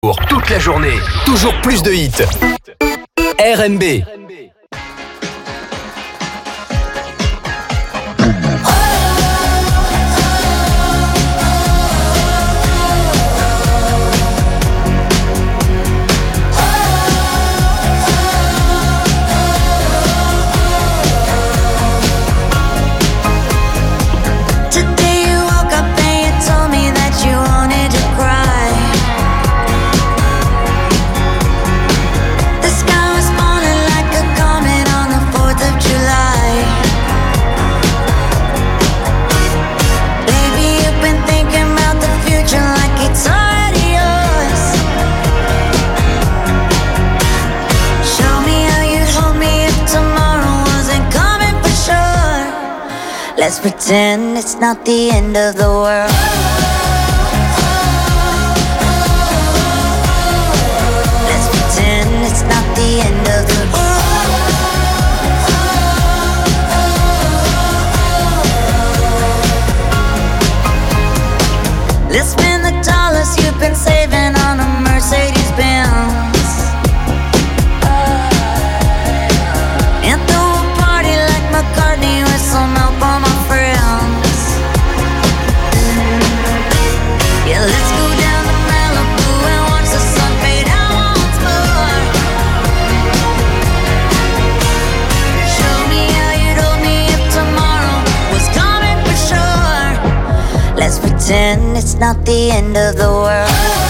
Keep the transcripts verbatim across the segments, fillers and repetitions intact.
Pour toute la journée, toujours plus de hits. R M B. Let's pretend it's not the end of the world. Let's pretend it's not the end of the world. Let's spend the dollars you've been saving on a Mercedes Benz. And throw a party like McCartney with some help on my friends. Yeah, let's go down to Malibu and watch the sun fade out once more. Show me how you'd hold me if tomorrow was coming for sure. Let's pretend it's not the end of the world.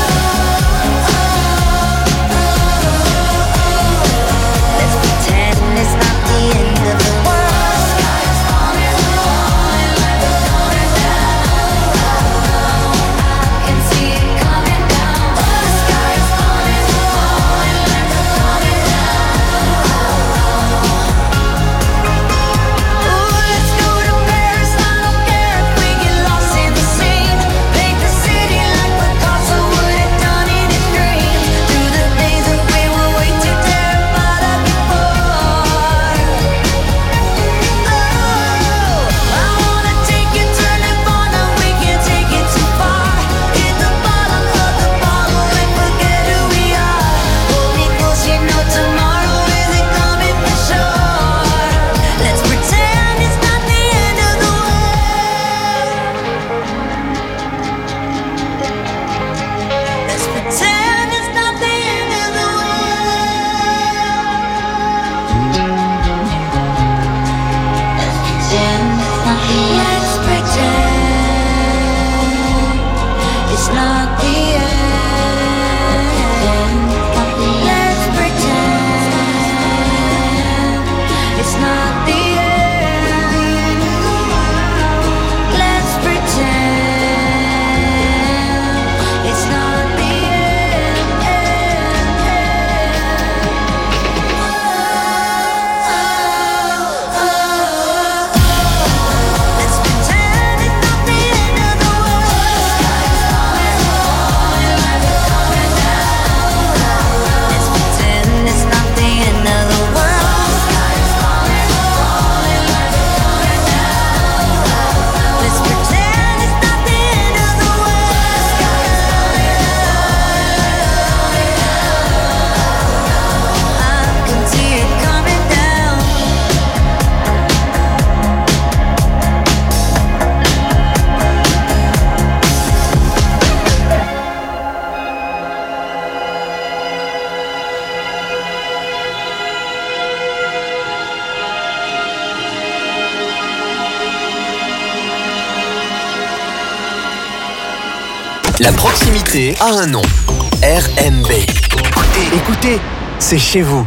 La proximité a un nom. R M B. Écoutez, écoutez, c'est chez vous.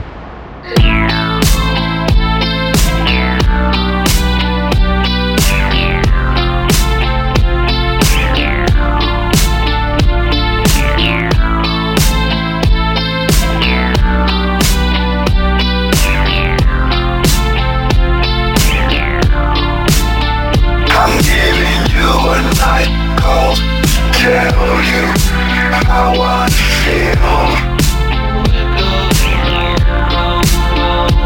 I'm giving you a night call. Tell you how I feel.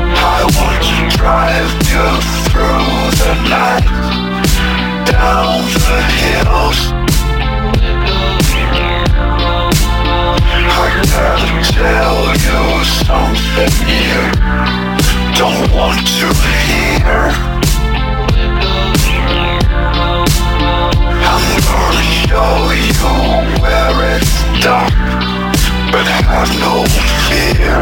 have no fear.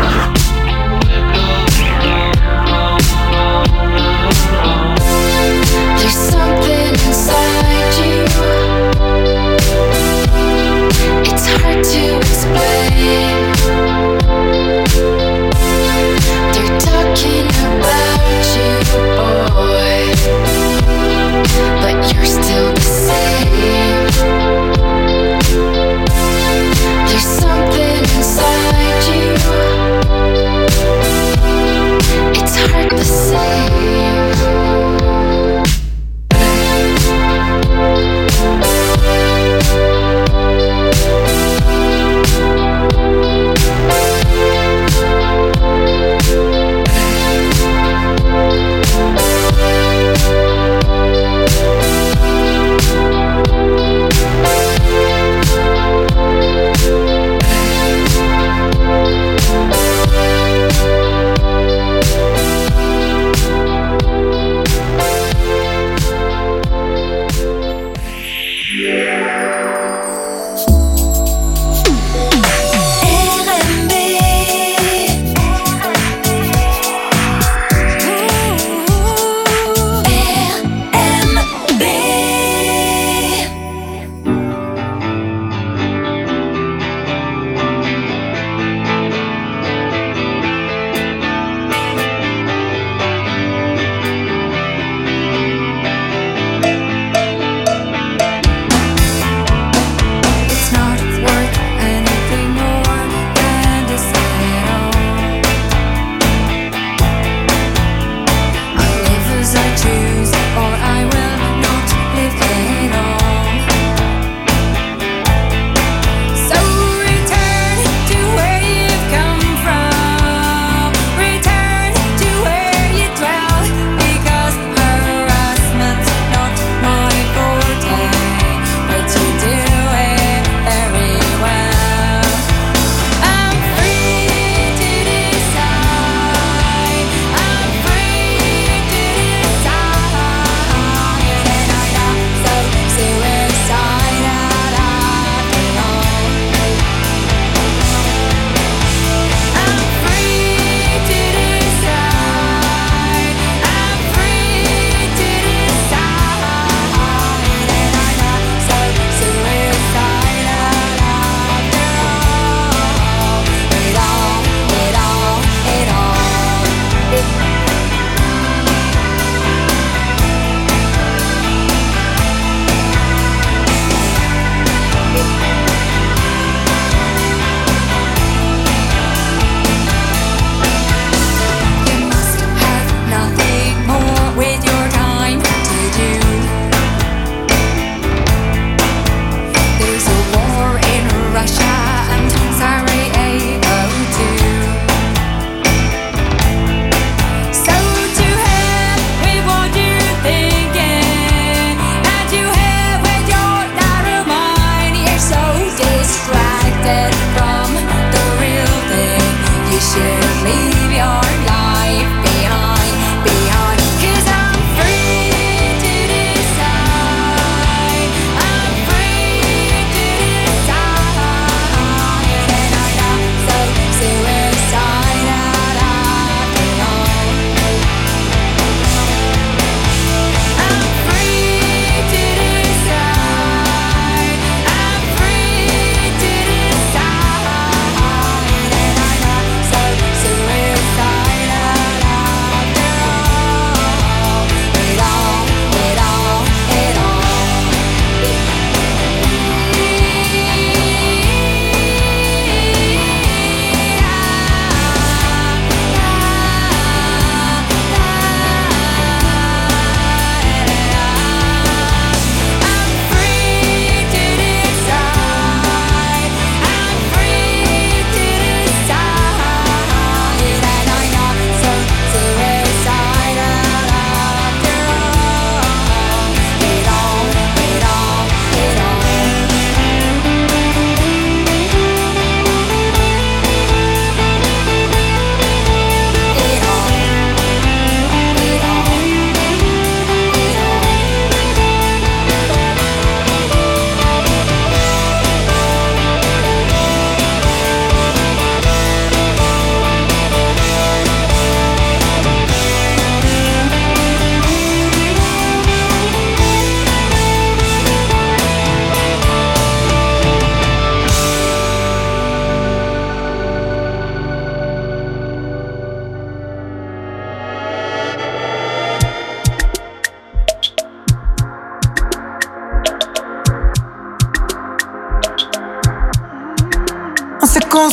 There's something inside you. It's hard to explain. They're talking about you, boy, but you're still the same. There's something inside you.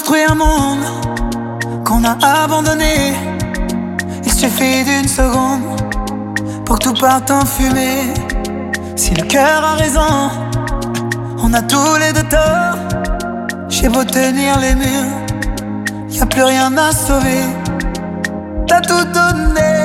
construit un monde qu'on a abandonné. Il suffit d'une seconde pour que tout parte en fumée. Si le cœur a raison, on a tous les deux tort. J'ai beau tenir les murs, y'a plus rien à sauver. T'as tout donné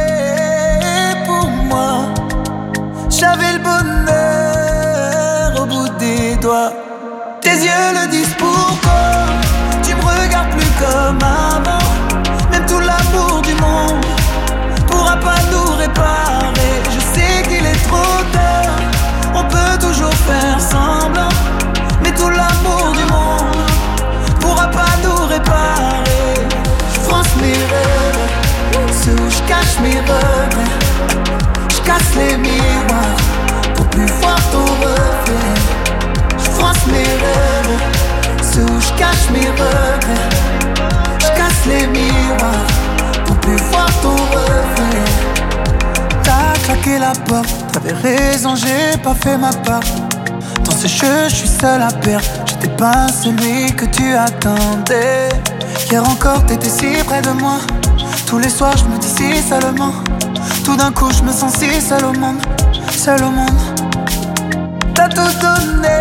pour moi. J'avais le bonheur au bout des doigts. Tes yeux le disent pourquoi. Tu me regardes plus comme avant. Même tout l'amour du monde pourra pas nous réparer. Je sais qu'il est trop tard. On peut toujours faire semblant, mais tout l'amour du monde pourra pas nous réparer. Je fronce mes rêves, ceux où je cache mes regrets. Je casse les miroirs pour plus voir ton reflet. Je fronce mes rêves, ceux où je cache mes regrets. Je casse les miroirs pour plus voir ton reflet. T'as claqué la porte, t'avais raison, j'ai pas fait ma part. Dans ce jeu, je suis seul à perdre. J'étais pas celui que tu attendais. Hier encore, t'étais si près de moi. Tous les soirs, je me dis si seulement. Tout d'un coup, je me sens si seul au monde. Seul au monde. T'as tout donné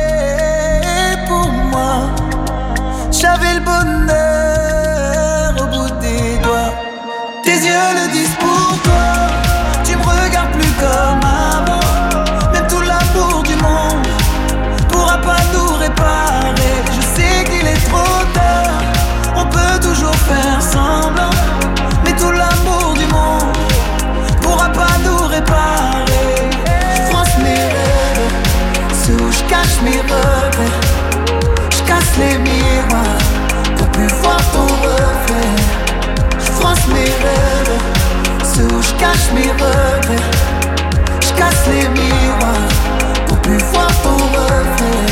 pour moi. J'avais le bonheur au bout des doigts. Tes yeux le disent pour toi. Tu me regardes plus comme avant. Même tout l'amour du monde pourra pas nous réparer. Je sais qu'il est trop tard. On peut toujours faire semblant, mais tout l'amour du monde pourra pas nous réparer. Je fronce mes rêves, ceux où je cache mes regrets. Je casse les miroirs pour plus voir ton reflet. Je fronce mes rêves, ceux où je cache mes regrets. Je casse les miroirs pour plus voir ton reflet.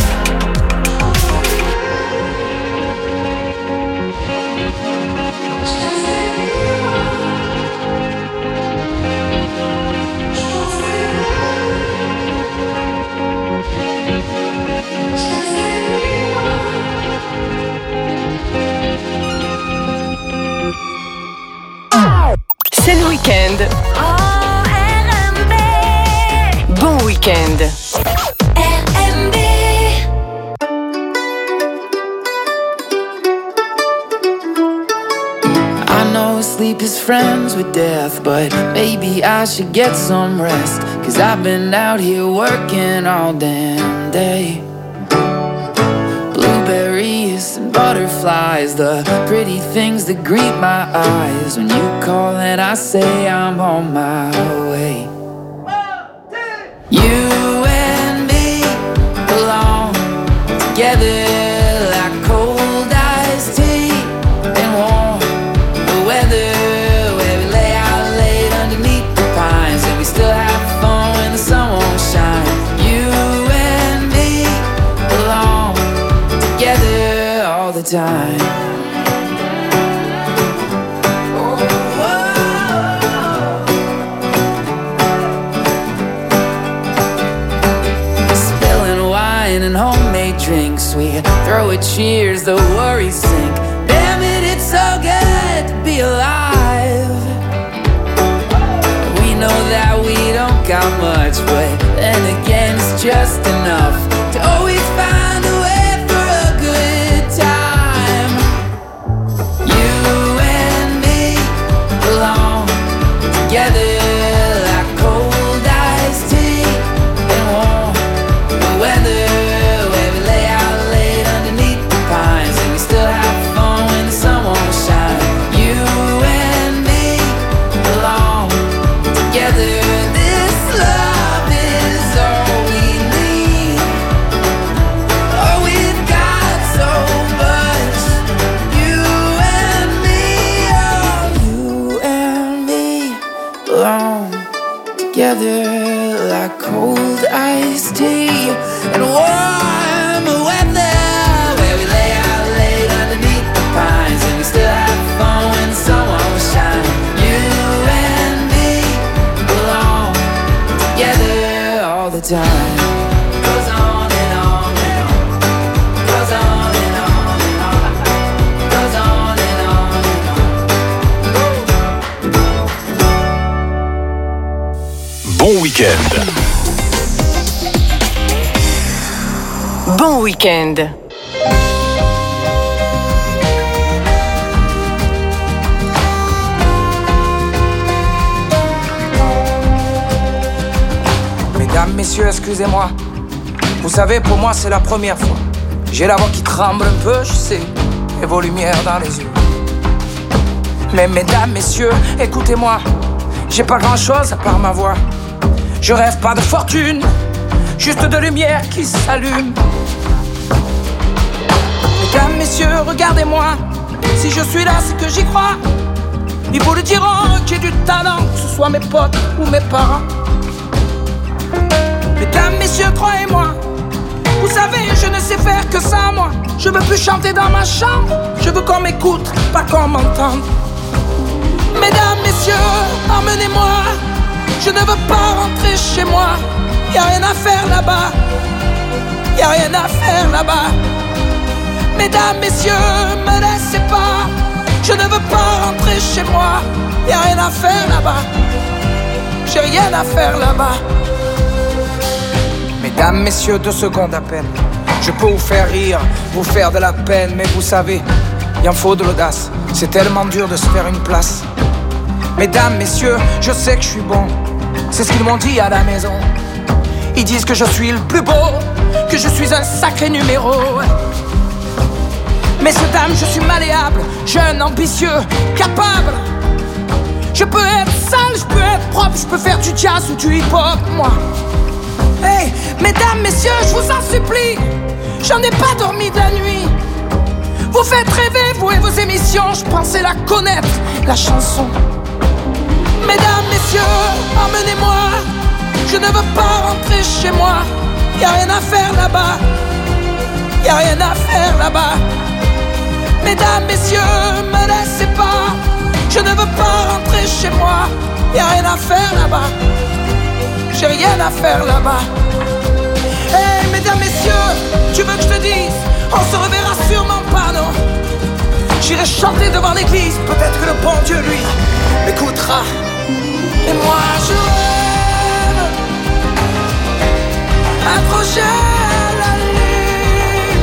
C'est le week-end. Oh, R M B. Bon week-end. R M B. I know sleep is friends with death, but maybe I should get some rest. Cause I've been out here working all damn day. Blueberries and butterflies, the pretty things that greet my eyes. When you call and I say I'm on my way. You and me belong together like cold iced tea and warm the weather, where we lay out late underneath the pines and we still have fun when the sun won't shine. You and me belong together all the time. And homemade drinks, we throw a cheers, the worries sink. Damn it, it's so good to be alive. We know that we don't got much, but then again it's just enough to always find a way for a good time. You and me belong together like cold iced tea and warm the weather. Together like cold iced tea and warm weather, where we lay out late underneath the pines and we still have fun when the sun won't shine. You and me belong together all the time. Goes on and on and on, goes on and on and on. bon week-end. Bon week-end. Mesdames, messieurs, excusez-moi. Vous savez, pour moi, c'est la première fois. J'ai la voix qui tremble un peu, je sais, et vos lumières dans les yeux. Mais mesdames, messieurs, écoutez-moi. J'ai pas grand-chose à part ma voix. Je rêve pas de fortune, juste de lumière qui s'allume. Mesdames, messieurs, regardez-moi. Si je suis là, c'est que j'y crois. Ils vous le diront, que j'ai du talent, que ce soit mes potes ou mes parents. Mesdames, messieurs, croyez-moi. Vous savez, je ne sais faire que ça, moi. Je veux plus chanter dans ma chambre. Je veux qu'on m'écoute, pas qu'on m'entende. Mesdames, messieurs, emmenez-moi. Je ne veux pas rentrer chez moi. Y'a rien à faire là-bas. Y'a rien à faire là-bas. Mesdames, messieurs, me laissez pas. Je ne veux pas rentrer chez moi. Y'a rien à faire là-bas. J'ai rien à faire là-bas. Mesdames, messieurs, deux secondes à peine. Je peux vous faire rire, vous faire de la peine. Mais vous savez, il en faut de l'audace. C'est tellement dur de se faire une place. Mesdames, messieurs, je sais que je suis bon. C'est ce qu'ils m'ont dit à la maison. Ils disent que je suis le plus beau, que je suis un sacré numéro. Messieurs, dames, je suis malléable, jeune, ambitieux, capable. Je peux être sale, je peux être propre, je peux faire du jazz ou du hip-hop, moi. Hey, mesdames, messieurs, je vous en supplie. J'en ai pas dormi de la nuit. Vous faites rêver, vous et vos émissions. Je pensais la connaître, la chanson. Mesdames, messieurs, emmenez-moi. Je ne veux pas rentrer chez moi. Y'a rien à faire là-bas. Y'a rien à faire là-bas. Mesdames, messieurs, me laissez pas. Je ne veux pas rentrer chez moi. Y'a rien à faire là-bas. J'ai rien à faire là-bas. Hey, mesdames, messieurs, tu veux que je te dise, on se reverra sûrement pas, non. J'irai chanter devant l'église, peut-être que le bon Dieu, lui, m'écoutera. Et moi, je rêve, accroché à la lune.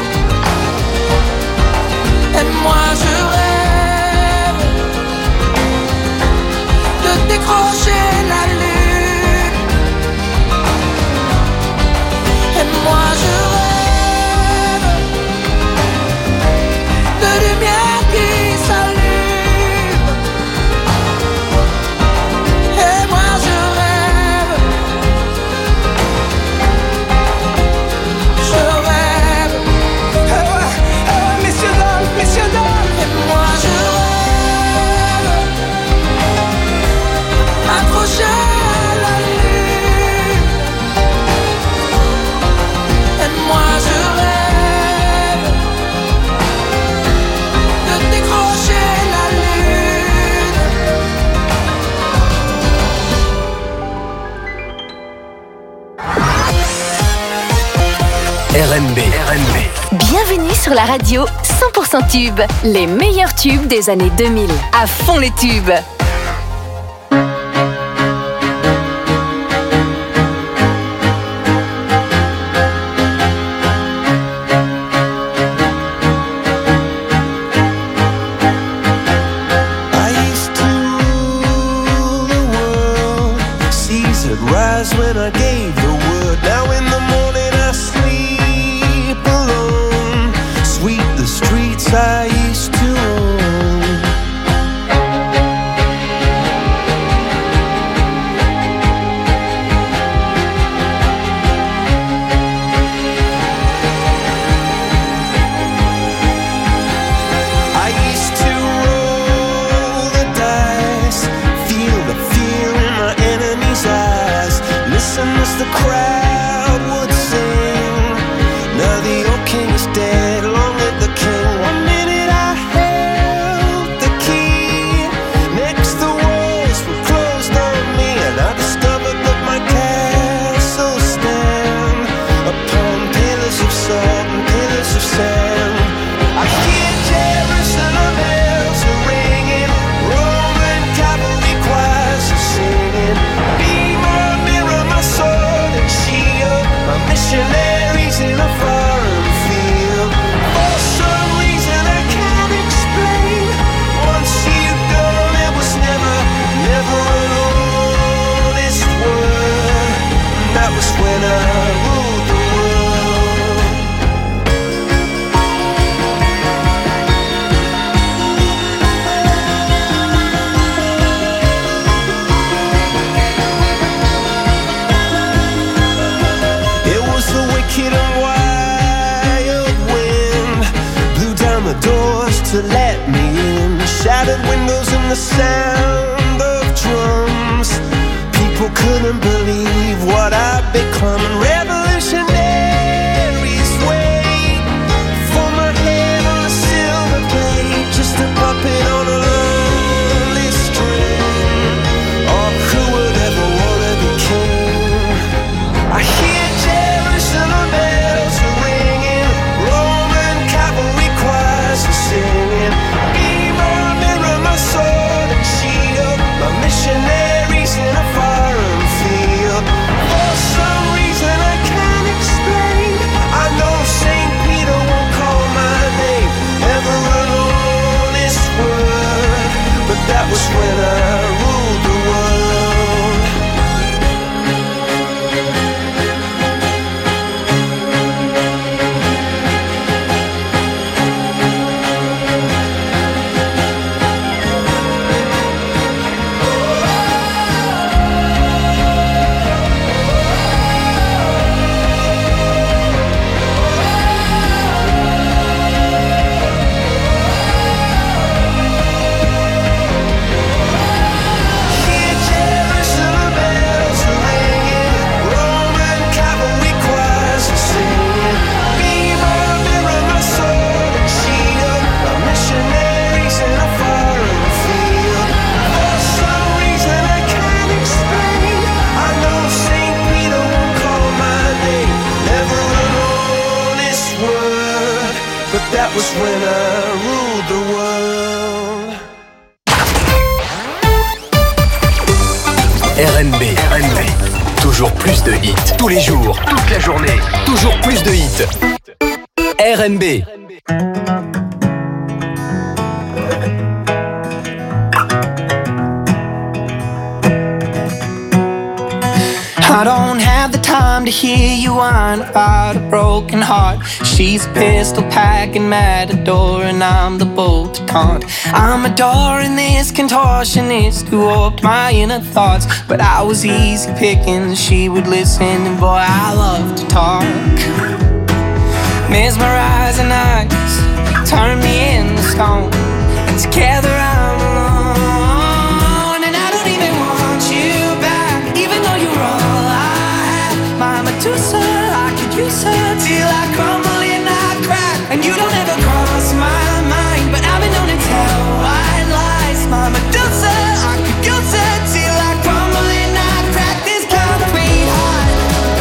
Et moi, je rêve de décrocher la lune. Et moi je rêve de lumière qui s'allume. Et moi je rêve, je rêve. Eh ouais, eh ouais, messieurs, dames, messieurs, dames. Et moi je rêve, accroché à la lune. Moi je rêve de décrocher la lune. R N B. R N B. Bienvenue sur la radio cent pour cent tube. Les meilleurs tubes des années deux mille. À fond les tubes. When I gave the word, now in the morning I sleep alone. Sweep the streets I used to own. I used to roll the dice, feel the fear in my enemy's eyes. Listen as the crowd would sing. Now the old king is dead, long live the king. One minute I held the key. Next the walls were closed on me, and I discovered that my castle stand upon pillars of salt and pillars of sand. I hear Jerusalem bells are ringing, Roman cavalry choirs are singing. Be more doors to let me in. Shattered windows and the sound of drums. People couldn't believe what I'd become. Revolutionaries wait for my head on a silver plate, just a puppet on a lonely string. Oh, who would ever wanna be king? I hear Jerusalem bells are ringing, Roman cavalry choirs are singing. Be my mirror, my sword and shield, my missionaries in a foreign field. For some reason I can't explain, I know Saint Peter won't call my name ever an honest word, but that was when I ruled the world. Hear Jerusalem bells are ringing, Roman cavalry choirs are singing. Be my mirror, my sword and shield, my missionaries in a foreign field. For some reason I can't explain, I know Saint Peter won't call my name never an honest word, but that was when I ruled the world. R N B. R N B. Toujours plus de hits. Tous les jours, toute la journée. Toujours plus de hits. R N B. I don't have the time to hear you whine about a broken heart. She's a pistol packing matador and I'm the bull to taunt. I'm adoring this contortionist who warped my inner thoughts, but I was easy picking, she would listen, and boy I love to talk. Mesmerizing eyes turn me into stone, and together I'm alone. And I don't even want you back, even though you're all I have. My Medusa, I could use her till I crumble and I crack. And you don't ever cross my mind, but I've been known to tell white lies. My Medusa, I could use her till I crumble and I crack. This concrete heart,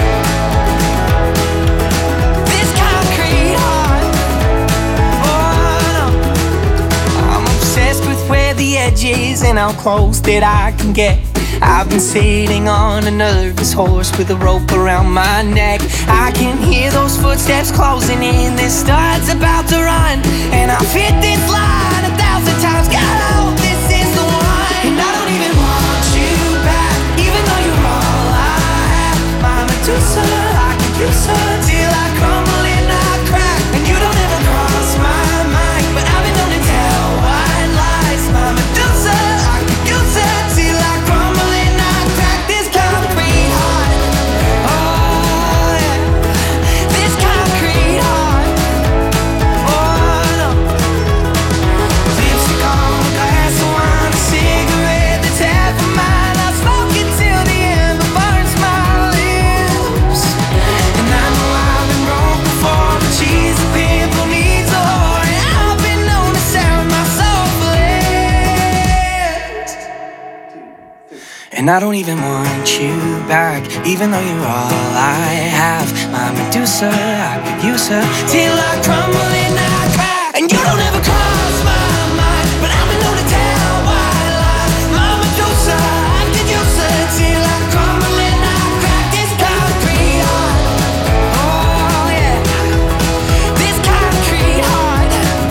this concrete heart. Oh no, I'm obsessed with where the edge is and how close that I can get. I've been sitting on a nervous horse with a rope around my neck. I can hear those footsteps closing in, this star's about to run, and I've hit this line a thousand times. God, I hope this is the one. And I don't even want you back, even though you're all I have. My Medusa, I could use her till I crumble and I crack. And you don't ever cross my mind, but I've been known to tell white lies. My Medusa, I could use her till I crumble and I crack. This concrete heart, oh yeah, this concrete heart, oh no. Lipstick on a glass of wine, a cigarette that's half a mile. I smoke it till the ember burns my lips. And I know I've been broke before, but she's a pimp who needs a whore, and I've been known to sound my soul for less. And I don't even want you back, even though you're all I have. My Medusa, I could use her till I crumble and I crack. And you don't ever cross my mind, but I've been known to tell white lies. My Medusa, I could use her till I crumble and I crack. This concrete heart, oh yeah, this concrete heart,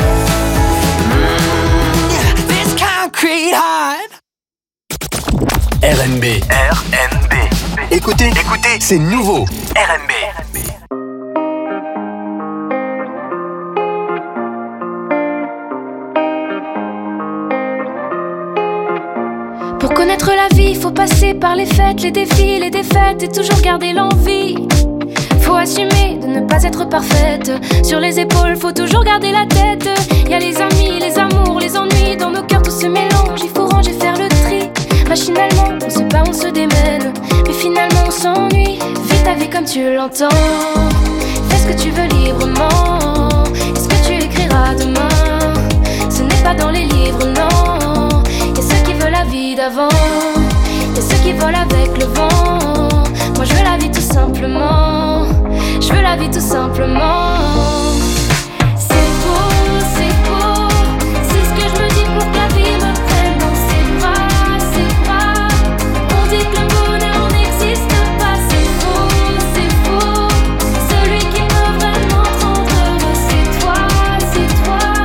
mm, yeah, this concrete heart. R N B. R N B. Écoutez, écoutez, c'est nouveau. R N B. Pour connaître la vie, faut passer par les fêtes, les défis, les défaites et toujours garder l'envie. faut assumer de ne pas être parfaite. Sur les épaules, faut toujours garder la tête. Y'a les amis, les amours, les ennuis. Dans nos cœurs tout se mélange, il faut ranger, faire le tri. Machinalement, on se bat, on se démène, mais finalement on s'ennuie. Vis ta vie comme tu l'entends. Fais ce que tu veux librement. Et ce que tu écriras demain, ce n'est pas dans les livres, non. Y'a ceux qui veulent la vie d'avant, y'a ceux qui volent avec le vent. Moi je veux la vie tout simplement. Je veux la vie tout simplement. C'est beau, c'est beau. C'est ce que je me dis pour que la vie me prenne dans ses bras, ses bras. On dit que le bonheur n'existe pas. C'est faux, c'est faux. Celui qui peut vraiment rendre heureux, c'est toi, c'est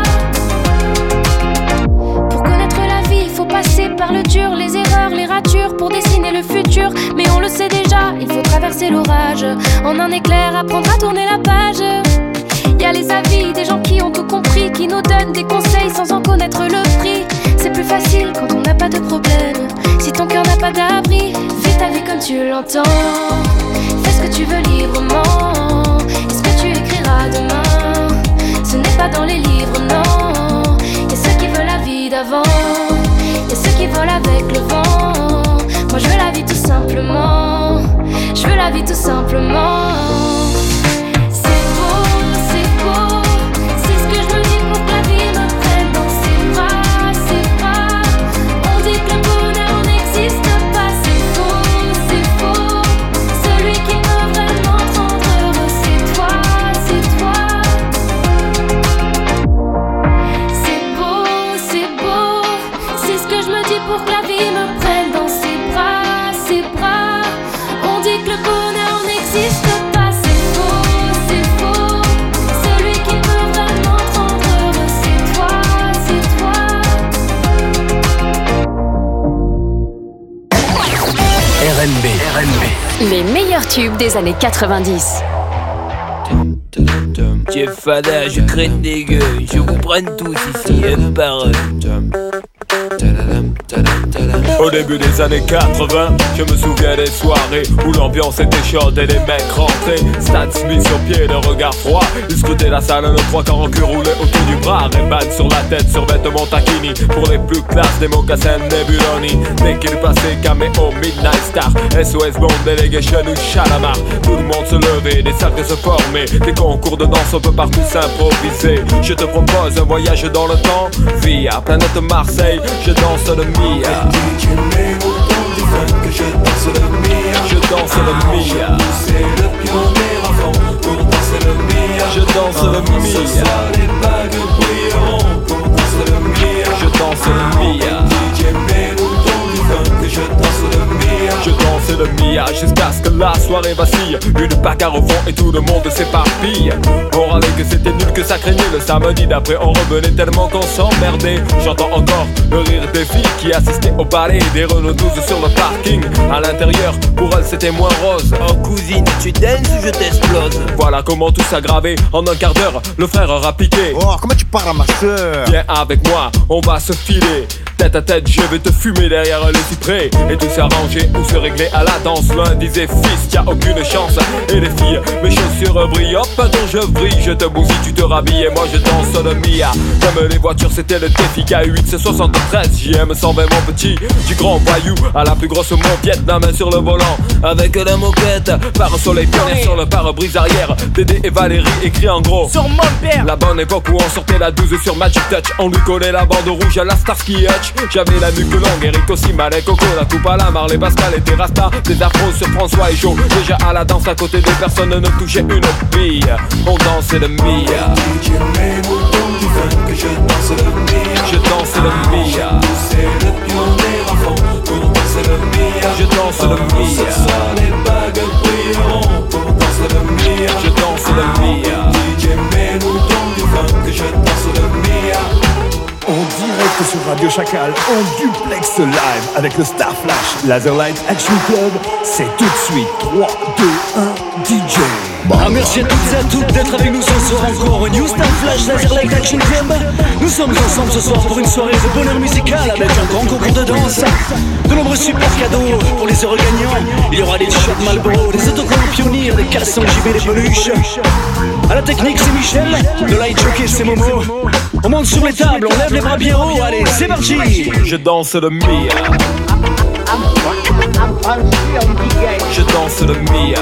toi. Pour connaître la vie, il faut passer par le dur, les erreurs, les ratures, pour dessiner le futur. Mais on le sait déjà, il faut traverser l'orage. En un éclair, apprendre à tourner la page. Y'a les avis des gens qui ont tout compris, qui nous donnent des conseils sans en connaître le prix. C'est plus facile quand on n'a pas de problème. Si ton cœur n'a pas d'abri, vis ta vie comme tu l'entends. Fais ce que tu veux librement. Et ce que tu écriras demain, ce n'est pas dans les livres, non. Y'a ceux qui veulent la vie d'avant, y'a ceux qui volent avec le vent. Moi je veux la vie tout simplement. Je veux la vie tout simplement. C'est beau, c'est beau. C'est ce que je me dis pour que la vie me prenne dans ses bras, ses bras. On dit que le bonheur n'existe pas. C'est faux, c'est faux. Celui qui peut vraiment rendre heureux, c'est toi, c'est toi. C'est beau, c'est beau. C'est ce que je me dis pour que la vie me prenne dans ses bras, ses bras. On dit que le bonheur n'existe pas. C'est faux, c'est faux. Celui qui peut vraiment rendre heureux, c'est toi, c'est toi. R M B, R M B. Les meilleurs tubes des années quatre-vingt-dix. Jeff Fada, je craigne des gueules, je vous prenne tous ici, un par un. Au début des années quatre-vingts, je me souviens des soirées où l'ambiance était chaude et les mecs rentraient. Stan Smith sur pied, le regard froid. Ils scrutaient la salle, le trois quarts en cul roulé autour du bras. Ray-Ban sur la tête, sur vêtements taquini. Pour les plus classes, des mocassins Nebuloni. Dès qu'il passait, caméo, Midnight Star, S O S Bond, Delegation ou Chalamar. Tout le monde se levait, des cercles se formaient. Des concours de danse, on peut partout s'improviser. Je te propose un voyage dans le temps, via planète Marseille, je danse le Mia. D J mets autant du fun que je danse le Mia. Je danse le Mia. C'est le pion des enfants pour danser le Mia. Je danse le Mia. Ce soir les bagues brilleront pour danser le Mia. Je danse le Mia. D J mets autant du fun que je danse le Mia. Je danse le Mia jusqu'à ce que la soirée vacille. Une bagarre au fond et tout le monde s'éparpille. On râlait que c'était nul, que ça craignait. Le samedi d'après on revenait tellement qu'on s'emmerdait. J'entends encore le rire des filles qui assistaient au ballet. Des Renault douze sur le parking. À l'intérieur, pour elles c'était moins rose. Oh cousine, tu danses ou je t'explose? Voilà comment tout s'aggravait. En un quart d'heure, le frère aura piqué. Oh, comment tu parles à ma soeur? Viens avec moi, on va se filer. Tête à tête, je vais te fumer derrière le cyprès. Et tout s'arranger ou se régler à la danse. L'un disait fils, y'a aucune chance. Et les filles, mes chaussures brillent. Hop, attends, je brille, je te bousille, tu te rhabilles. Et moi je danse le Mia. Comme les voitures, c'était le défi. K huit, c'est soixante-treize, J M cent vingt mon petit. Du grand voyou à la plus grosse mon Vietnam sur le volant. Avec la moquette, par un soleil pionnier sur le pare-brise arrière. Dédé et Valérie écrit en gros sur mon père. La bonne époque où on sortait la douze sur Magic Touch. On lui collait la bande rouge à la Starsky Hutch. J'avais la nuque longue, Eric aussi, Malek, Coco, la coupe à la Marley, Pascal et Rasta. Des afros sur François et Joe. Déjà à la danse à côté des personnes ne touchaient une bille. On dansait le Mia. D J mets autant du fun que je danse le Mia. Je danse le Mia. C'est le pion des enfants pour danser le Mia. Je danse le Mia. Ce soir les bagues brilleront pour danser le Mia. Je danse le Mia. D J mets autant du fun que je danse le Mia. En direct sur Radio Chacal, en duplex live avec le Star Flash Laserlight Action Club, c'est tout de suite trois, deux, un. D J. Ah, merci à toutes et à toutes d'être avec nous ce soir encore. New Star Flash Laser Light Action Club. Nous sommes ensemble ce soir pour une soirée de bonheur musical avec un grand concours de danse, de nombreux super cadeaux pour les heureux gagnants. Il y aura des t-shirts Marlboro, des autocollants Pionnier, des caleçons J B, des peluches. À la technique c'est Michel, le light jockey c'est Momo. On monte sur les tables, on lève les bras bien haut, allez c'est parti. Je danse le Mia. Je danse le Mia.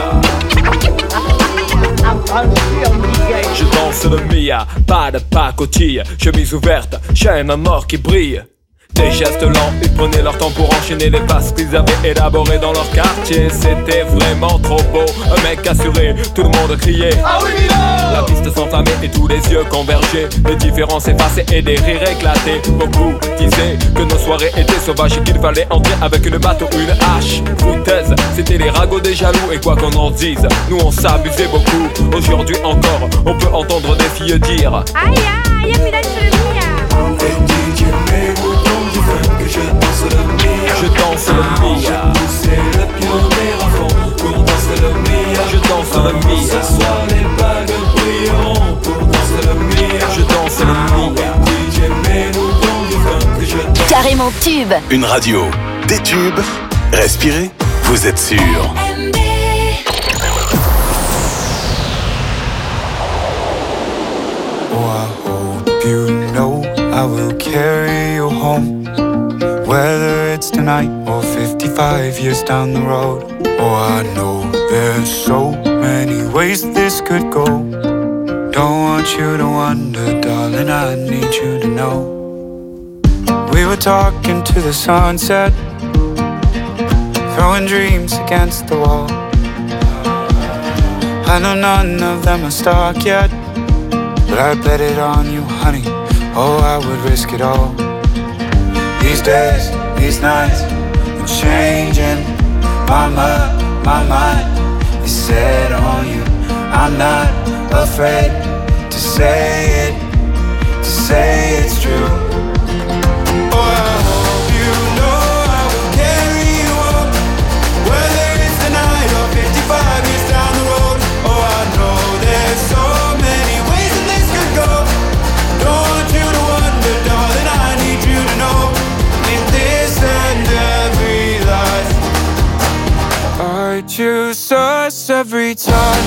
Je danse le Mia, pas de pacotille, chemise ouverte, chaîne en or qui brille. Des gestes lents, ils prenaient leur temps pour enchaîner les passes qu'ils avaient élaborées dans leur quartier. C'était vraiment trop beau, un mec assuré, tout le monde criait ah oui Mila. La piste s'enflammait et tous les yeux convergeaient, les différences effacées et des rires éclatés. Beaucoup disaient que nos soirées étaient sauvages et qu'il fallait entrer avec une batte ou une hache. Foutaise, c'était les ragots des jaloux et quoi qu'on en dise, nous on s'abusait beaucoup. Aujourd'hui encore, on peut entendre des filles dire aïe aïe, y'a plus d'être sur le Mia. Je danse le Mia. Je danse le Mia. J'ai poussé le pionnier à fond pour danser le Mia. Je danse le Mia. Ce soir les bagues brilleront pour danser le Mia. Je danse le Mia. D J mets-nous dans du funk que je danse. Carrément tube. Une radio, des tubes, respirez, vous êtes sûr. Oh, I hope you know I will carry you home. Whether it's tonight or fifty-five years down the road. Oh, I know there's so many ways this could go. Don't want you to wonder, darling, I need you to know. We were talking to the sunset, throwing dreams against the wall. I know none of them are stuck yet, but I bet it on you, honey. Oh, I would risk it all. These days, these nights, I'm changing my mind, my mind is set on you. I'm not afraid to say it, to say it's true. Oh, I hope you know I will carry you home. Whether it's tonight or fifty-five years down the road. Oh, I know there's so many ways that this could go. Don't want you to wonder, darling, I need you to know. In this and every life, I choose us every time.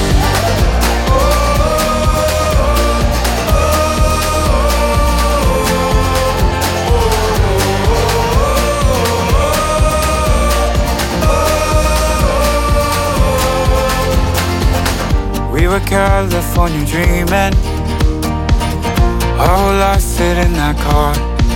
We were California dreaming, our whole life fit in that car.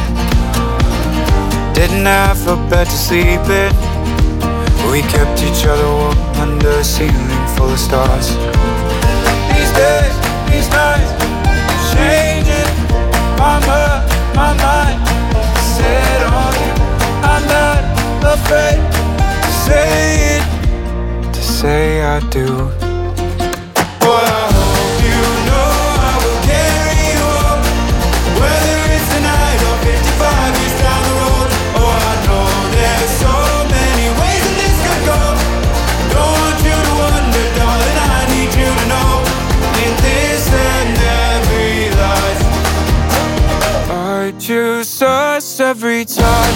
Didn't have a bed to sleep in, but we kept each other warm under a ceiling full of stars. These days, these nights, changing my mind, my mind set on you. I'm not afraid to say it, to say I do. Oh, I hope you know I will carry you home. Whether it's tonight or fifty-five years down the road. Oh, I know there's so many ways that this could go. Don't want you to wonder, darling, I need you to know. In this and every life, I choose us every time.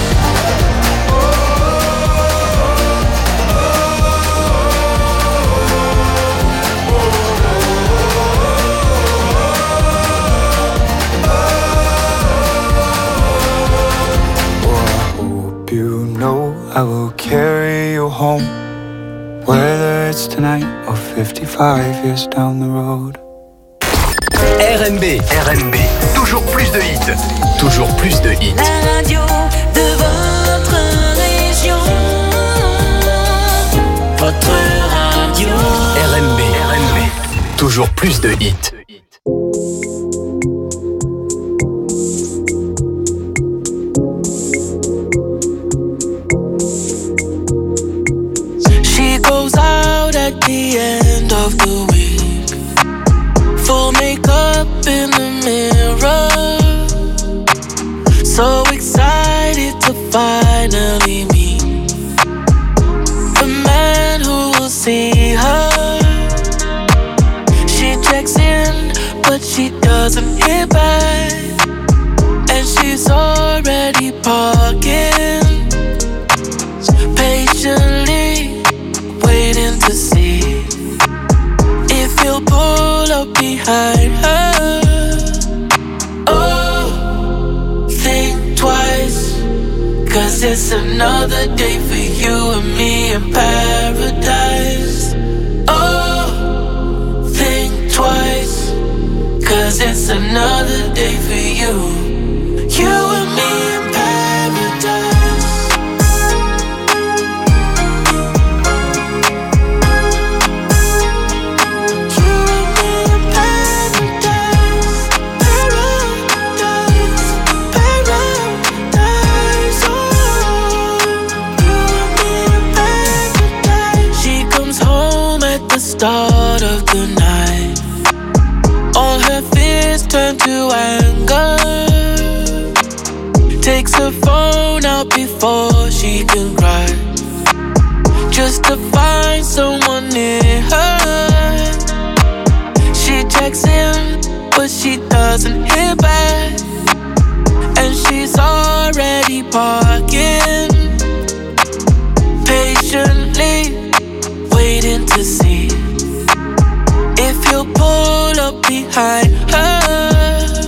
I will carry you home, whether it's tonight or fifty-five years down the road. R and B, R and B, toujours plus de hits, toujours plus de hits. La radio de votre région, votre radio. R and B, R and B, toujours plus de hits. Goes out at the end of the week, full makeup in the mirror, so excited to finally meet the man who will see her doesn't hear back, and she's already parking, patiently waiting to see if you'll pull up behind her. Oh, think twice, cause it's another day for you and me in paradise. Oh, think twice, cause it's another day for you, you and me in paradise. Start of the night, all her fears turn to anger. Takes her phone out before she can cry, just to find someone near her. She checks in, but she doesn't hear back, and she's already parking, patiently waiting to see if you'll pull up behind her.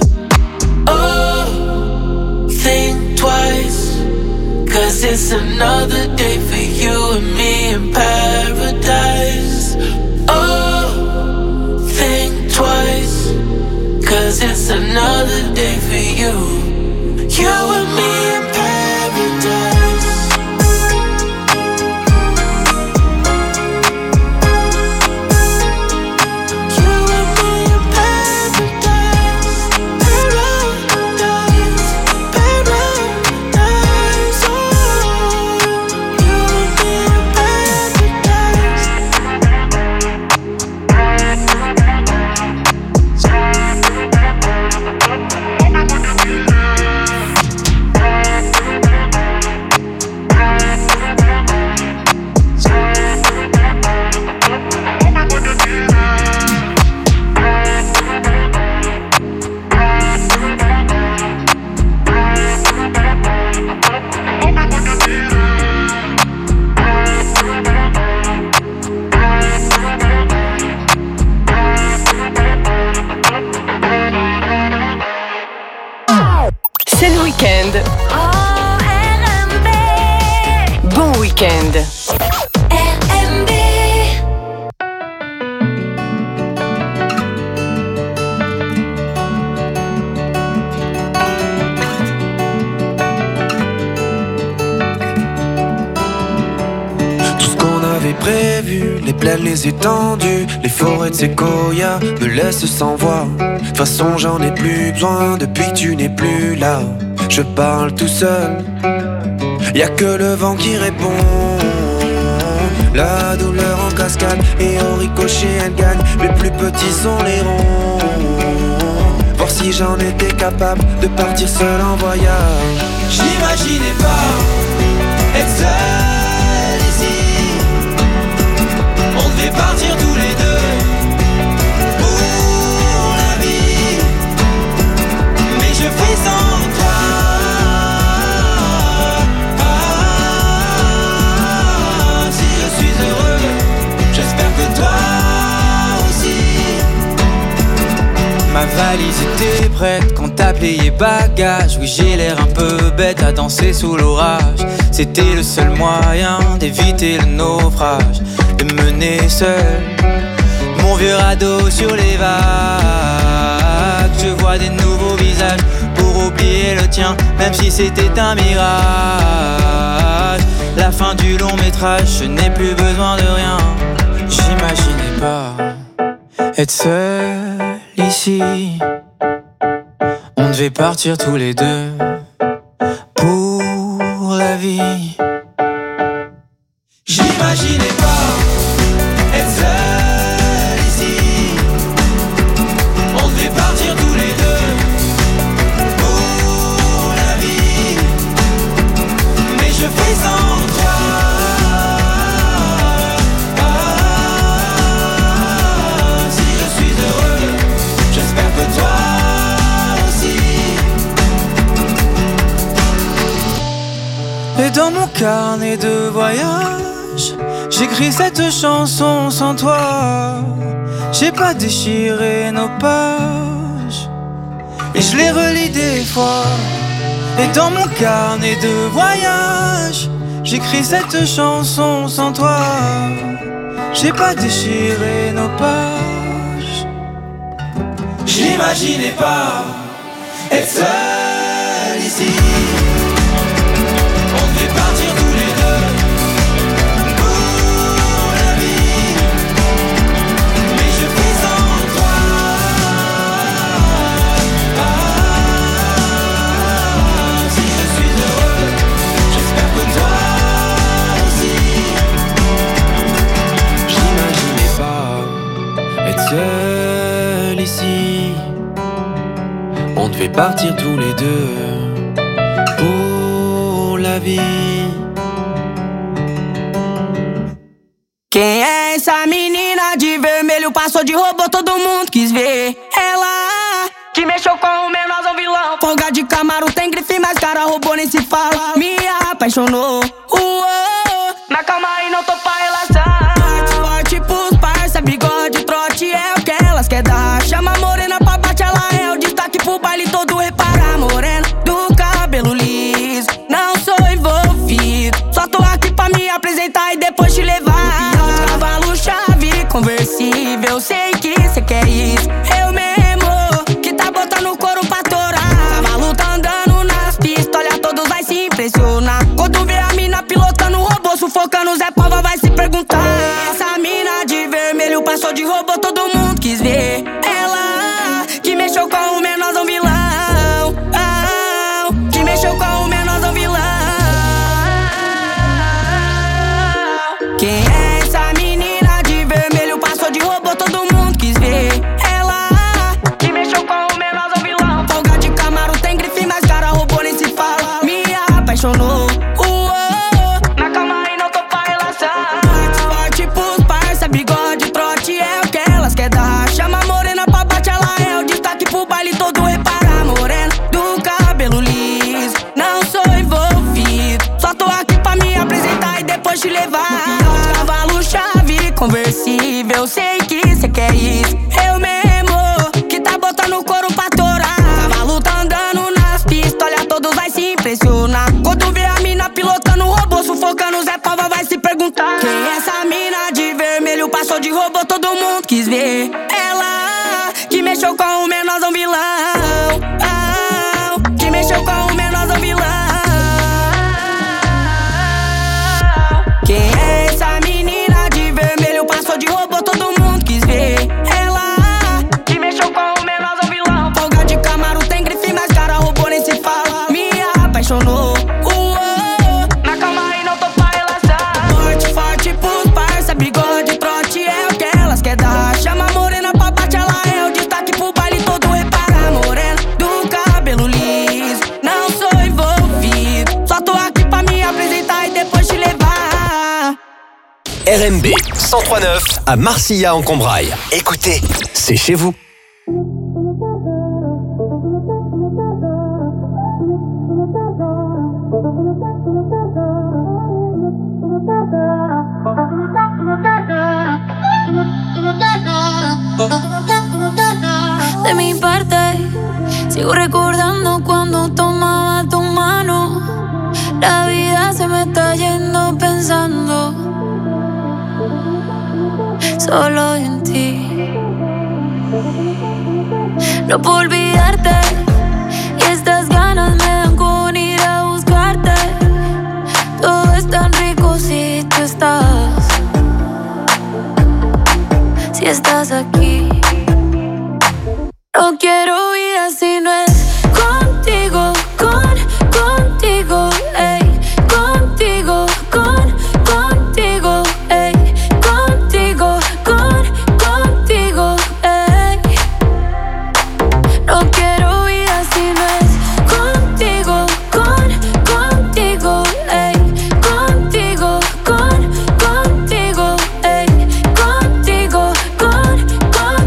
Oh, think twice, cause it's another day for you and me in paradise. Oh, think twice, cause it's another day for you, you and me in paradise. C'est le week-end. Bon week-end. Prévu, les plaines, les étendues, les forêts de séquoia me laissent sans voix. De toute façon j'en ai plus besoin depuis que tu n'es plus là. Je parle tout seul, y'a que le vent qui répond. La douleur en cascade et au ricochet elle gagne. Les plus petits sont les ronds. Voir si j'en étais capable de partir seul en voyage. J'imaginais pas être seul. On devait partir tous les deux pour la vie, mais je fais sans toi. Ah, si je suis heureux, j'espère que toi aussi. Ma valise était prête quand t'as plié bagages. Oui, j'ai l'air un peu bête à danser sous l'orage. C'était le seul moyen d'éviter le naufrage, de mener seul mon vieux radeau sur les vagues. Je vois des nouveaux visages pour oublier le tien, même si c'était un mirage. La fin du long métrage, je n'ai plus besoin de rien. J'imaginais pas être seul ici. On devait partir tous les deux pour la vie. J'imaginais pas être seul ici. On devait partir tous les deux pour la vie, mais je fais sans toi. Ah, si je suis heureux, j'espère que toi Et dans mon carnet de voyage, j'écris cette chanson sans toi. J'ai pas déchiré nos pages et je les relis des fois. Et dans mon carnet de voyage, j'écris cette chanson sans toi. J'ai pas déchiré nos pages. J'imaginais pas être seul ici. On devait partir tous les deux pour la vie, mais je fais sans toi. Ah, si je suis heureux, j'espère que toi aussi. J'imaginais pas être seul ici. On devait partir tous les deux pour la vie. Quem é essa menina de vermelho? Passou de robô, todo mundo quis ver. Ela que mexeu com o menorzão vilão. Folga de Camaro, tem grife, mas cara robô nem se fala. Me apaixonou, uou. Mas calma aí, não tô pra relação. Forte, forte pros parça, bigode, trote é o que elas quer dar. Chama a morena pra bate, ela é o destaque pro baile todo. Repara, morena do cabelo liso. Não sou envolvido, só tô aqui pra me apresentar e depois te levar. Cavalo, chave, conversível. Sei que cê quer isso. Eu mesmo que tá botando o couro pra torar. Cavalo tá andando nas pistas, olha, todos vai se impressionar. Quando vê a mina pilotando o robô, sufocando o Zé Pava, vai se perguntar. Essa mina de vermelho passou de robô, todo mundo quis ver. Ela que mexeu com o menorzão vilão. Ah, que mexeu com o menorzão vilão. Quem é essa menina de vermelho? Passou de robô, todo mundo quis ver. Ela que mexeu com o menorzão vilão. Folga de Camaro, tem grife, mas cara robô nem se fala. Me apaixonou, uou. Mas calma aí, não tô pra relação. Forte, forte pros parça, bigode, trote é o que elas quer dar. Chama a morena pra bate, ela é o destaque pro baile todo. Repara, morena do cabelo liso. Não sou envolvido, só tô aqui pra me apresentar e depois te levar. Cavalo, chave, conversível. Sei que cê quer isso. Eu mesmo que tá botando o couro pra torar. Cavalo tá andando nas pistas, olha, todos vai se impressionar. Quando vê a mina pilotando o robô, sufocando o Zé Pava, vai se perguntar. Quem é essa mina de vermelho? Passou de robô, todo mundo quis ver. Ela que mexeu com o menorzão vilão. Ah, que mexeu com o menorzão vilão. Quem é essa menina de vermelho? Passou de robô, todo mundo quis ver. Ela que mexeu com o menorzão vilão. Folga de Camaro, tem grife, mas cara robô nem se fala. Me apaixonou, uou. Mas calma aí, não tô pra relação. Forte, forte pros parça, bigode, trote é o que elas quer dar. Chama a morena pra bate, ela é o destaque pro baile todo. Repara, morena do cabelo liso. Não sou envolvido, só tô aqui pra me apresentar e depois te levar. R M B cent trois neuf à Marcilla en Combraille. Écoutez, c'est chez vous. De mi parte, sigo recordando cuando tomaba tu mano. La vida se me está yendo pensando solo en ti. No puedo olvidarte y estas ganas me dan con ir a buscarte. Todo es tan rico si tú estás, si estás aquí. No quiero vida si no es contigo, con, contigo, ey, contigo, con, contigo, ey, contigo, con, contigo, ey. No quiero vida si no es contigo, con, contigo, ey, contigo, con, contigo, ey, contigo, con, contigo.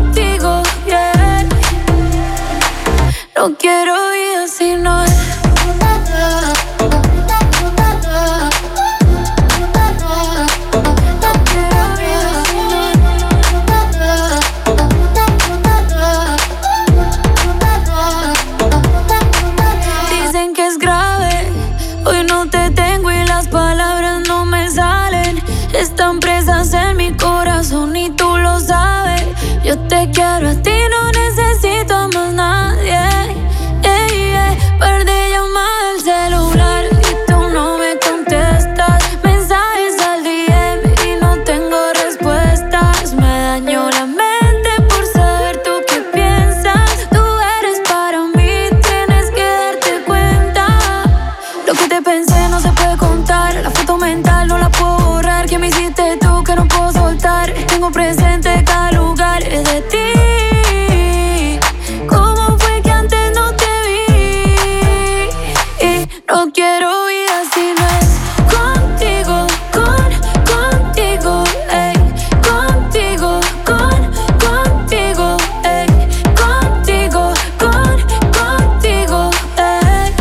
Te quiero a ti, no necesito a más nadie. Yeah, yeah. Perdí llamada al celular y tú no me contestas. Mensajes al D M y no tengo respuestas. Me dañó la mente por saber tú qué piensas. Tú eres para mí, tienes que darte cuenta. Lo que te pensé no se puede contar. La foto mental no la puedo borrar. Que me hiciste tú que no puedo soltar. Tengo presente cada lugar de ti. ¿Cómo fue que antes no te vi? Y no quiero vida si no es contigo, con, contigo, ey. Contigo, con, contigo, ey. Contigo, con, contigo, ey.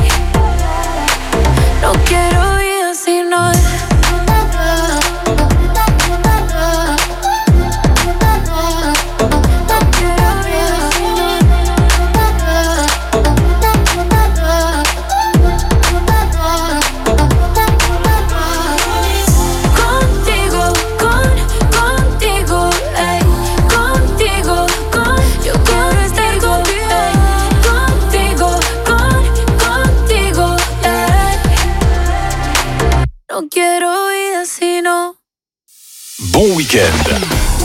No quiero vida si no es. Contigo, con, contigo, ey. Contigo, con, yo quiero estar contigo, ey. Contigo, con, contigo, ey. No quiero vida si no. Bon week-end.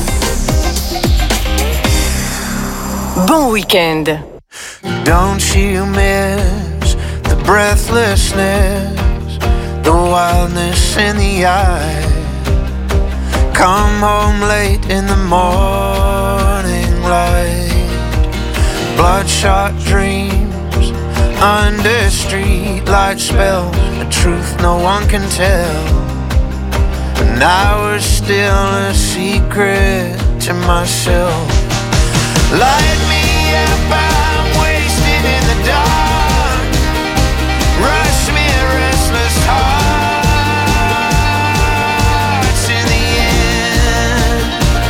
Bon week-end. Don't you miss the breathlessness, the wildness in the eye? Come home late in the morning light. Bloodshot dreams under street light spells a truth no one can tell. And I was still a secret to myself. Light me up, I'm wasted in the dark. Rush me, restless hearts in the end.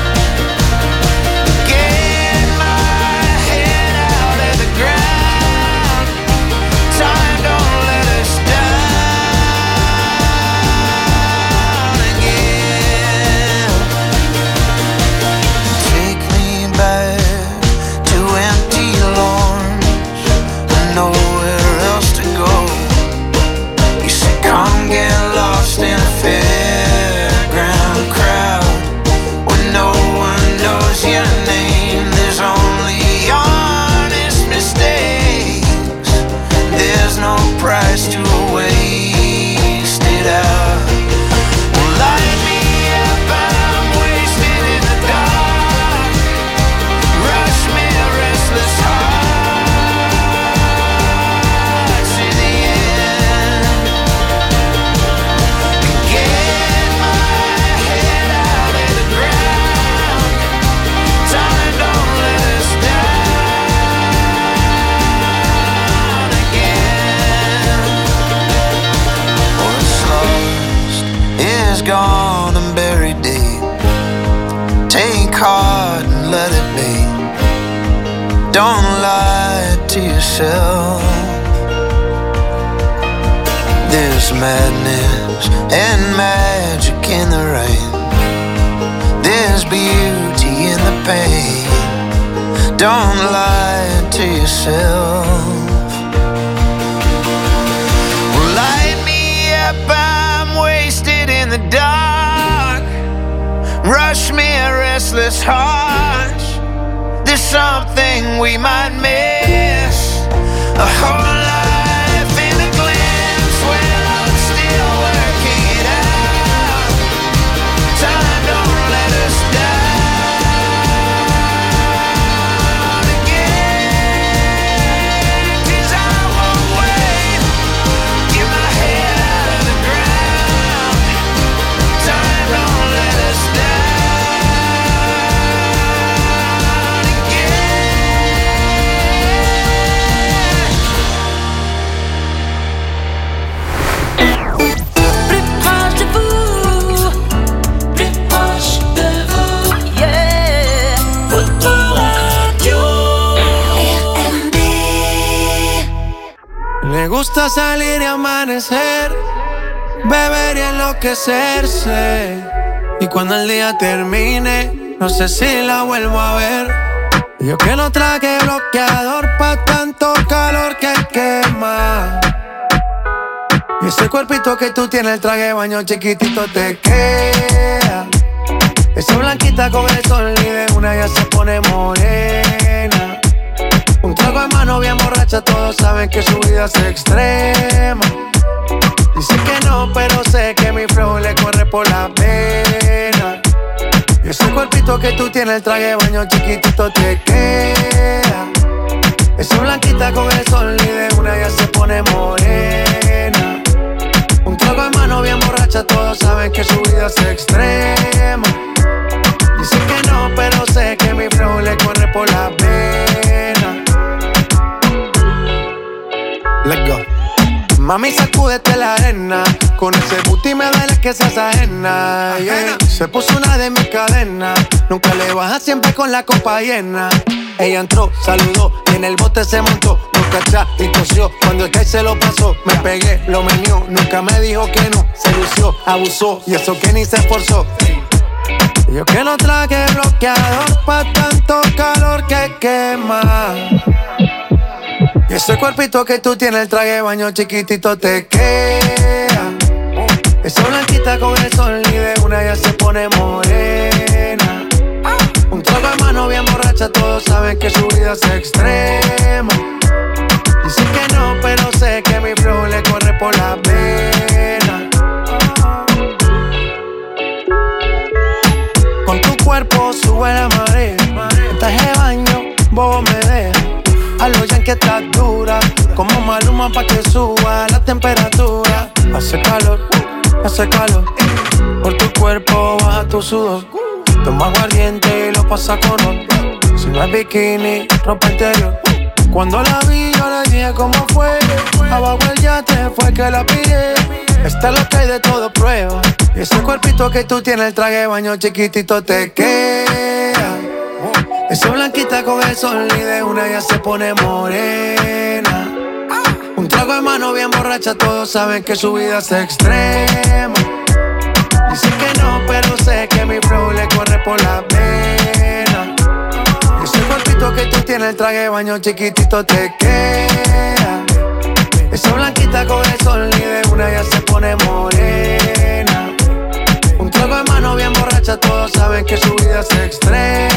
Get my head out of the ground. Time don't let us down again. Take me back to empty lawns and nowhere else to go. You said come get lost in a fairground crowd where no one knows your name. There's only honest mistakes. There's no price to waste it out. Well, light me up, I'm wasted in the dark. Rush me, restless hearts in the end. Get my head out of the ground. Time don't let us down again. What's lost is gone and buried deep. Take heart and let it be. Don't lie to yourself. There's madness and magic in the rain. There's beauty in the pain. Don't lie to yourself. Well, light me up, I'm wasted in the dark. Rush me, a restless heart. There's something we might miss. A whole life in a glimpse. Well, I'm still working it out. Time don't let us down again. 'Cause I won't wait. Get my head out of the ground. Time don't let us down again. Plus proche de vous, plus proche de vous, yeah. Votre radio R M B. Le gusta salir y amanecer, beber y enloquecerse. Y cuando el día termine, no sé si la vuelvo a ver. Yo que no traje bloqueador pa' tanto calor que quema. Y ese cuerpito que tú tienes, el traje de baño chiquitito te queda. Esa blanquita con el sol y de una ya se pone morena. Un trago en mano bien borracha, todos saben que su vida es extrema. Dice que no, pero sé que mi flow le corre por la pena. Y ese cuerpito que tú tienes, el traje de baño chiquitito te queda. Esa blanquita con el sol y de una ya se pone morena. Un trago en mano bien borracha, todos saben que su vida es extrema. Dice que no, pero sé que mi flow le corre por la pena. Let's go. Mami, sacúdete la arena. Con ese booty me duele que seas ajena, yeah. Se puso una de mis cadenas. Nunca le baja, siempre con la copa llena. Ella entró, saludó y en el bote se montó. Nunca cachá y tosió. Cuando el que se lo pasó, me pegué, lo menió. Nunca me dijo que no, se lució, abusó. Y eso que ni se esforzó. Yo que no traje bloqueador pa' tanto calor que quema. Y ese cuerpito que tú tienes, el traje de baño chiquitito te queda. Esa blanquita con el sol y de una ya se pone morena. Un trago en mano bien borracha, todos saben que su vida es extrema. Dicen que no, pero sé que mi flow le corre por la pena. Con tu cuerpo sube la marea. En traje de baño, bobo me deja. A los yankees estás dura, como Maluma pa' que suba la temperatura. Hace calor, hace calor. Por tu cuerpo baja tu sudor. Toma aguardiente y lo pasa con ron. Si no es bikini, ropa interior. Cuando la vi yo le dije cómo fue. Abajo el yate fue que la pillé. Esta es lo que hay de todo prueba. Y ese cuerpito que tú tienes, el traje de baño chiquitito te queda. Esa blanquita con el sol y de una ya se pone morena. Un trago en mano bien borracha, todos saben que su vida es extrema. Dicen que no, pero sé que mi flow le corre por la pena. Ese cuerpito que tú tienes, el traje de baño chiquitito te queda. Esa blanquita con el sol y de una ya se pone morena. Un trago en mano bien borracha, todos saben que su vida es extrema.